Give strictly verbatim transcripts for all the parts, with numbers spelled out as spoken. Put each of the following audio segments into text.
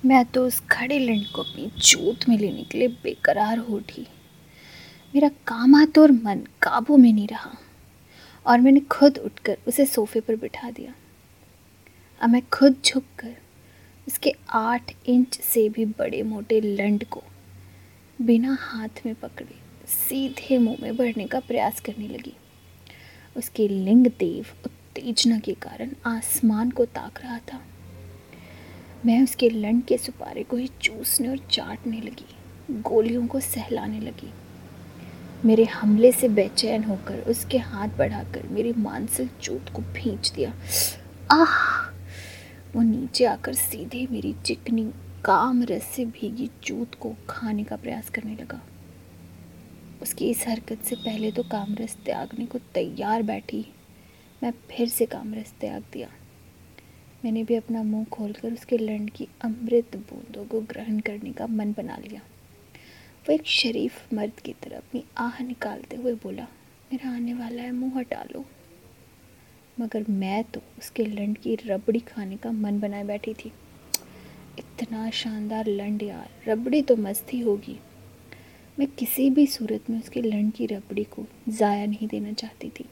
मैं तो उस खड़े लंड को अपनी चोट में लेने के लिए बेकरार हो उठी। मेरा कामात और मन काबू में नहीं रहा और मैंने खुद उठकर उसे सोफे पर बिठा दिया। अब मैं खुद झुककर उसके आठ इंच से भी बड़े मोटे लंड को बिना हाथ में पकड़े सीधे मुंह में भरने का प्रयास करने लगी। उसके लिंग देव उत्तेजना के कारण आसमान को ताक रहा था। मैं उसके लंड के सुपारे को ही चूसने और चाटने लगी, गोलियों को सहलाने लगी। मेरे हमले से बेचैन होकर उसके हाथ बढ़ाकर मेरी मांसल चोट को भींच दिया। आह! वो नीचे आकर सीधे मेरी चिकनी काम रस से भीगी चूत को खाने का प्रयास करने लगा। उसकी इस हरकत से पहले तो कामरस त्यागने को तैयार बैठी, मैं फिर से कामरस त्याग दिया। मैंने भी अपना मुंह खोलकर उसके लंड की अमृत बूंदों को ग्रहण करने का मन बना लिया। वो एक शरीफ मर्द की तरह अपनी आह निकालते हुए बोला, मेरा आने वाला है, मुंह हटा लो। मगर मैं तो उसके लंड की रबड़ी खाने का मन बनाए बैठी थी। इतना शानदार लंड यार, रबड़ी तो मस्त ही होगी। मैं किसी भी सूरत में उसके लंड की रबड़ी को ज़ाया नहीं देना चाहती थी।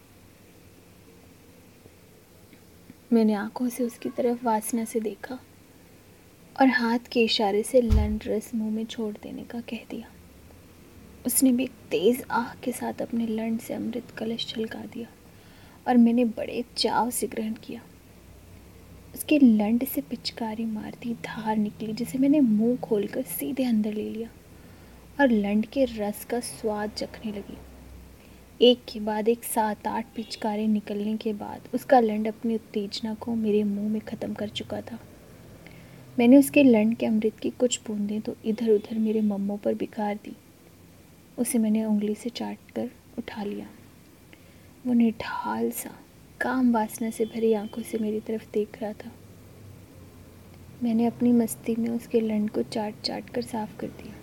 मैंने आंखों से उसकी तरफ वासना से देखा और हाथ के इशारे से लंड रस मुंह में छोड़ देने का कह दिया। उसने भी एक तेज़ आह के साथ अपने लंड से अमृत कलश छलका दिया और मैंने बड़े चाव से ग्रहण किया। उसके लंड से पिचकारी मारती धार निकली, जिसे मैंने मुंह खोलकर सीधे अंदर ले लिया और लंड के रस का स्वाद चखने लगी। एक के बाद एक सात आठ पिचकारे निकलने के बाद उसका लंड अपनी उत्तेजना को मेरे मुंह में ख़त्म कर चुका था। मैंने उसके लंड के अमृत की कुछ बूंदें तो इधर उधर मेरे मम्मों पर बिखार दी। उसे मैंने उंगली से चाट कर उठा लिया। वो निढाल सा काम वासना से भरी आंखों से मेरी तरफ देख रहा था। मैंने अपनी मस्ती में उसके लंड को चाट चाट कर साफ कर दिया।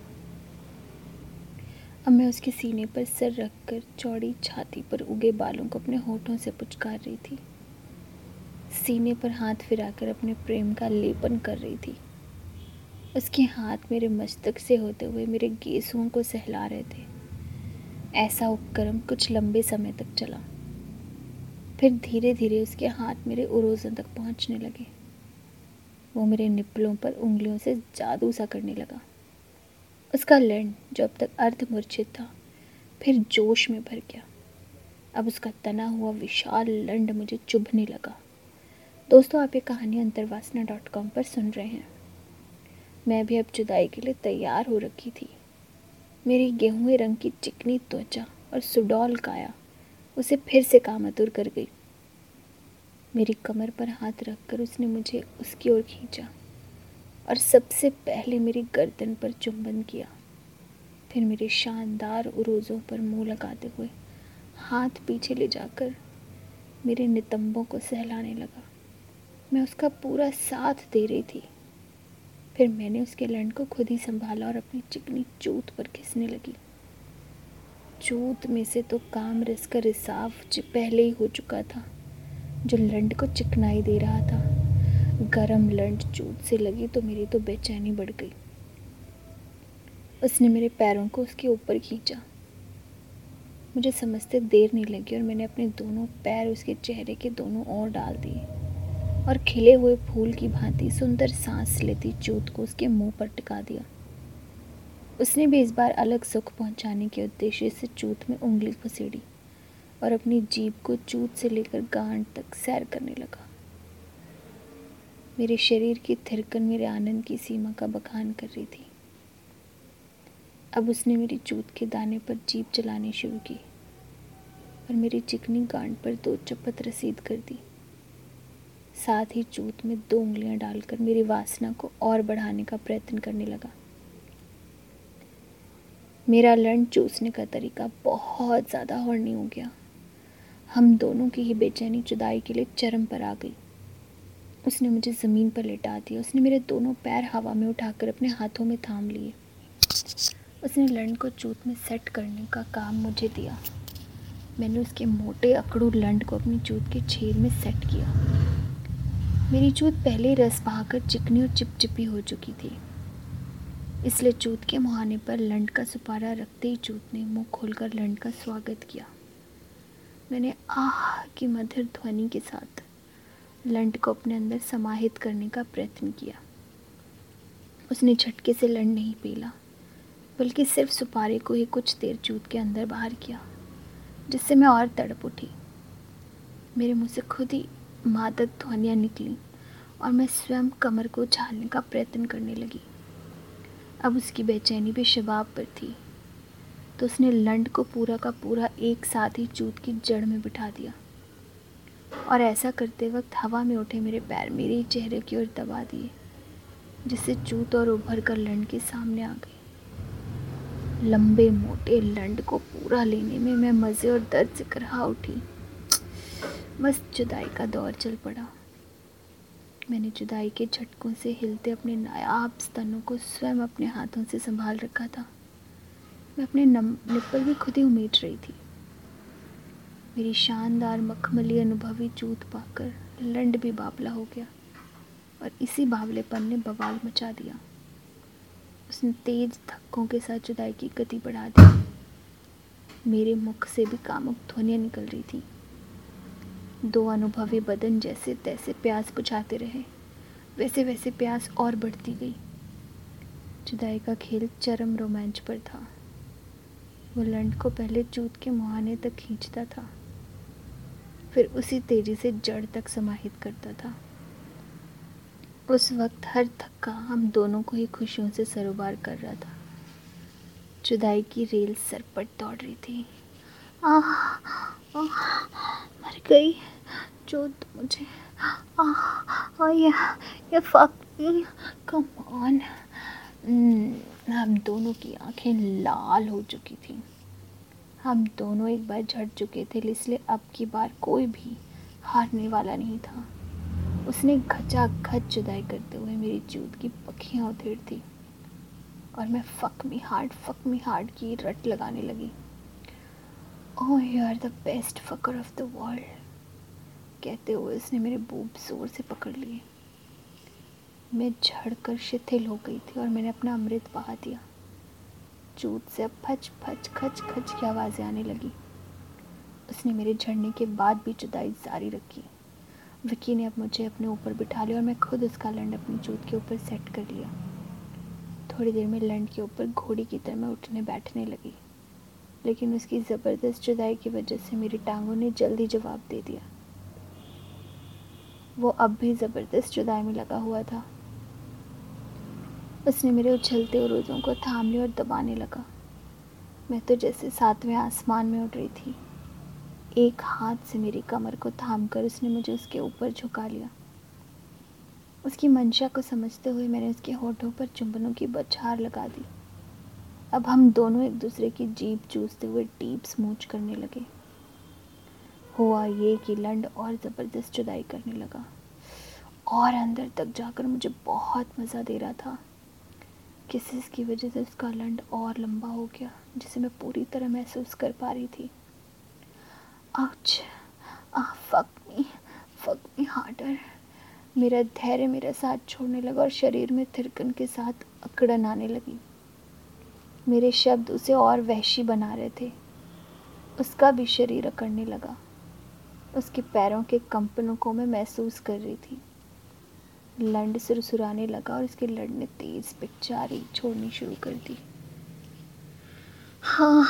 अब मैं उसके सीने पर सर रखकर चौड़ी छाती पर उगे बालों को अपने होठों से पुचकार रही थी। सीने पर हाथ फिराकर अपने प्रेम का लेपन कर रही थी। उसके हाथ मेरे मस्तक से होते हुए मेरे गेसुओं को सहला रहे थे। ऐसा उपक्रम कुछ लंबे समय तक चला। फिर धीरे धीरे उसके हाथ मेरे उरोज़ों तक पहुंचने लगे। वो मेरे निप्पलों पर उंगलियों से जादू सा करने लगा। उसका लंड, जो अब तक अर्धमूर्छित था, फिर जोश में भर गया। अब उसका तना हुआ विशाल लंड मुझे चुभने लगा। दोस्तों, आप ये कहानी अंतर्वासना डॉट कॉम पर सुन रहे हैं। मैं भी अब जुदाई के लिए तैयार हो रखी थी। मेरी गेहूं रंग की चिकनी त्वचा और सुडौल काया उसे फिर से कामातुर कर गई। मेरी कमर पर हाथ रखकर उसने मुझे उसकी ओर खींचा और सबसे पहले मेरी गर्दन पर चुंबन किया। फिर मेरे शानदार उरोज़ों पर मुंह लगाते हुए हाथ पीछे ले जाकर मेरे नितंबों को सहलाने लगा। मैं उसका पूरा साथ दे रही थी। फिर मैंने उसके लंड को खुद ही संभाला और अपनी चिकनी चूत पर खिसने लगी। चूत में से तो काम रस का रिसाव पहले ही हो चुका था, जो लंड को चिकनाई दे रहा था। गरम लंड चूत से लगी तो मेरी तो बेचैनी बढ़ गई। उसने मेरे पैरों को उसके ऊपर खींचा। मुझे समझते देर नहीं लगी और मैंने अपने दोनों पैर उसके चेहरे के दोनों ओर डाल दिए और खिले हुए फूल की भांति सुंदर सांस लेती चूत को उसके मुंह पर टिका दिया। उसने भी इस बार अलग सुख पहुंचाने के उद्देश्य से चूत में उंगली घुसेड़ी और अपनी जीभ को चूत से लेकर गांठ तक सैर करने लगा। मेरे शरीर की थिरकन मेरे आनंद की सीमा का बखान कर रही थी। अब उसने मेरी चूत के दाने पर जीभ चलानी शुरू की और मेरी चिकनी गांठ पर दो चपत रसीद कर दी। साथ ही चूत में दो उंगलियां डालकर मेरी वासना को और बढ़ाने का प्रयत्न करने लगा। मेरा लंड चूसने का तरीका बहुत ज़्यादा हॉर्नी हो गया। हम दोनों की ही बेचैनी जुदाई के लिए चरम पर आ गई। उसने मुझे ज़मीन पर लेटा दिया। उसने मेरे दोनों पैर हवा में उठाकर अपने हाथों में थाम लिए। उसने लंड को चूत में सेट करने का काम मुझे दिया। मैंने उसके मोटे अकड़ू लंड को अपनी चूत के छेद में सेट किया। मेरी चूत पहले रस बहाकर चिकनी और चिपचिपी हो चुकी थी, इसलिए चूत के मुहाने पर लंड का सुपारा रखते ही चूत ने मुंह खोलकर लंड का स्वागत किया। मैंने आह की मधुर ध्वनि के साथ लंड को अपने अंदर समाहित करने का प्रयत्न किया। उसने झटके से लंड नहीं पीला, बल्कि सिर्फ सुपारे को ही कुछ देर चूत के अंदर बाहर किया, जिससे मैं और तड़प उठी। मेरे मुंह से खुद ही मादक ध्वनियाँ निकलीं और मैं स्वयं कमर को उछालने का प्रयत्न करने लगी। अब उसकी बेचैनी भी शबाब पर थी, तो उसने लंड को पूरा का पूरा एक साथ ही चूत की जड़ में बिठा दिया और ऐसा करते वक्त हवा में उठे मेरे पैर मेरे ही चेहरे की ओर दबा दिए, जिससे चूत और उभर कर लंड के सामने आ गई। लंबे मोटे लंड को पूरा लेने में मैं मज़े और दर्द से करहा उठी। बस जुदाई का दौर चल पड़ा। मैंने जुदाई के झटकों से हिलते अपने नायाब स्तनों को स्वयं अपने हाथों से संभाल रखा था। मैं अपने निप्पल भी खुद ही उमेट रही थी। मेरी शानदार मखमली अनुभवी चूत पाकर लंड भी बावला हो गया और इसी बावलेपन ने बवाल मचा दिया। उसने तेज धक्कों के साथ जुदाई की गति बढ़ा दी। मेरे मुख से भी कामुक ध्वनियाँ निकल रही थी। दो अनुभवी बदन जैसे तैसे प्यास बुझाते रहे, वैसे वैसे प्यास और बढ़ती गई। जुदाई का खेल चरम रोमांच पर था। वो लंड को पहले चूत के मुहाने तक खींचता था, फिर उसी तेजी से जड़ तक समाहित करता था। उस वक्त हर थक्का हम दोनों को ही खुशियों से सरोबार कर रहा था। जुदाई की रेल सर पर दौड़ रही थी। आह, आह, मर गई जो तो मुझे आह, आह, ये ये फक मी, कम ऑन। हम दोनों की आंखें लाल हो चुकी थी। हम दोनों एक बार झड़ चुके थे, इसलिए अब की बार कोई भी हारने वाला नहीं था। उसने खचाखच जुदाई करते हुए मेरी चूत की पखियाँ उधेड़ दी और मैं fuck me hard fuck me hard की रट लगाने लगी। Oh you are the best fucker of the world, कहते हुए उसने मेरे बूब जोर से पकड़ लिए। मैं झड़कर शिथिल हो गई थी और मैंने अपना अमृत बहा दिया। चूत से अब फच फच खच खच की आवाज़ें आने लगी। उसने मेरे झड़ने के बाद भी जुदाई जारी रखी। विकी ने अब मुझे अपने ऊपर बिठा लिया और मैं खुद उसका लंड अपनी चूत के ऊपर सेट कर लिया। थोड़ी देर में लंड के ऊपर घोड़ी की तरह मैं उठने बैठने लगी, लेकिन उसकी ज़बरदस्त जुदाई की वजह से मेरी टांगों ने जल्दी जवाब दे दिया। वो अब भी ज़बरदस्त जुदाई में लगा हुआ था। उसने मेरे उछलते हुए रोज़ों को थाम लिया और दबाने लगा। मैं तो जैसे सातवें आसमान में उड़ रही थी। एक हाथ से मेरी कमर को थामकर उसने मुझे उसके ऊपर झुका लिया। उसकी मंशा को समझते हुए मैंने उसके होठों पर चुंबनों की बौछार लगा दी। अब हम दोनों एक दूसरे की जीभ चूसते हुए डीप स्मूच करने लगे। हुआ ये कि लंड और ज़बरदस्त जुदाई करने लगा और अंदर तक जाकर मुझे बहुत मज़ा दे रहा था। किसिस की वजह से उसका लंड और लंबा हो गया, जिसे मैं पूरी तरह महसूस कर पा रही थी। Ouch, ah fuck me, fuck me harder. मेरा धैर्य मेरा साथ छोड़ने लगा और शरीर में थिरकन के साथ अकड़न आने लगी। मेरे शब्द उसे और वहशी बना रहे थे। उसका भी शरीर अकड़ने लगा। उसके पैरों के कंपनों को मैं महसूस कर रही थी। लंड सुरसुराने लगा और उसके लंड ने तेज पिचकारी छोड़नी शुरू कर दी। हाँ,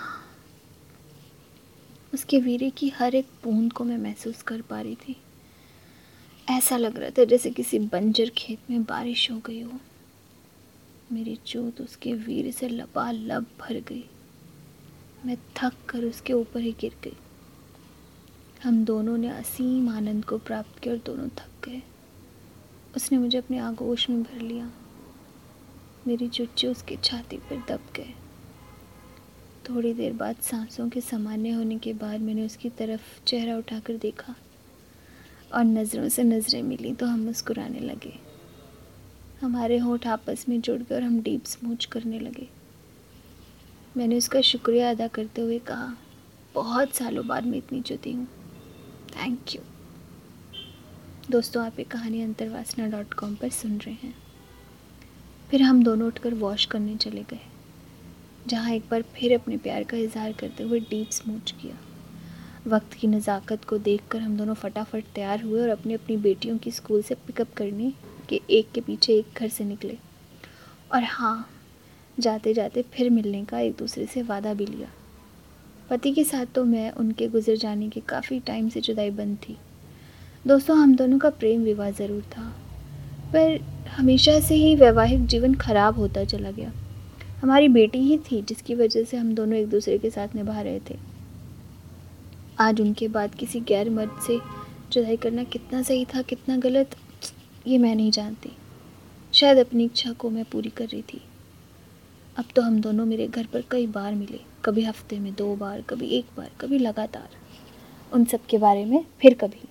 उसके वीर्य की हर एक बूंद को मैं महसूस कर पा रही थी। ऐसा लग रहा था जैसे किसी बंजर खेत में बारिश हो गई हो। मेरी चोट उसके वीर्य से लबालब भर गई। मैं थक कर उसके ऊपर ही गिर गई। हम दोनों ने असीम आनंद को प्राप्त किया और दोनों थक गए। उसने मुझे अपने आगोश में भर लिया। मेरी चुच्चे उसकी छाती पर दब गए। थोड़ी देर बाद सांसों के सामान्य होने के बाद मैंने उसकी तरफ चेहरा उठाकर देखा और नज़रों से नज़रें मिली तो हम मुस्कुराने लगे। हमारे होंठ आपस में जुड़ गए और हम डीप स्मूच करने लगे। मैंने उसका शुक्रिया अदा करते हुए कहा, बहुत सालों बाद मैं इतनी जुदी हूँ, थैंक यू। दोस्तों, आप ये कहानी अंतर्वासना डॉट कॉम पर सुन रहे हैं। फिर हम दोनों उठकर वॉश करने चले गए, जहाँ एक बार फिर अपने प्यार का इजहार करते हुए डीप स्मूच किया। वक्त की नज़ाकत को देखकर हम दोनों फटाफट तैयार हुए और अपनी अपनी बेटियों की स्कूल से पिकअप करने के एक के पीछे एक घर से निकले। और हाँ, जाते जाते फिर मिलने का एक दूसरे से वादा भी लिया। पति के साथ तो मैं उनके गुजर जाने के काफ़ी टाइम से जुदाई बंद थी। दोस्तों, हम दोनों का प्रेम विवाह ज़रूर था, पर हमेशा से ही वैवाहिक जीवन ख़राब होता चला गया। हमारी बेटी ही थी जिसकी वजह से हम दोनों एक दूसरे के साथ निभा रहे थे। आज उनके बाद किसी गैर मर्द से जुदाई करना कितना सही था, कितना गलत, ये मैं नहीं जानती। शायद अपनी इच्छा को मैं पूरी कर रही थी। अब तो हम दोनों मेरे घर पर कई बार मिले, कभी हफ्ते में दो बार, कभी एक बार, कभी लगातार। उन सब के बारे में फिर कभी।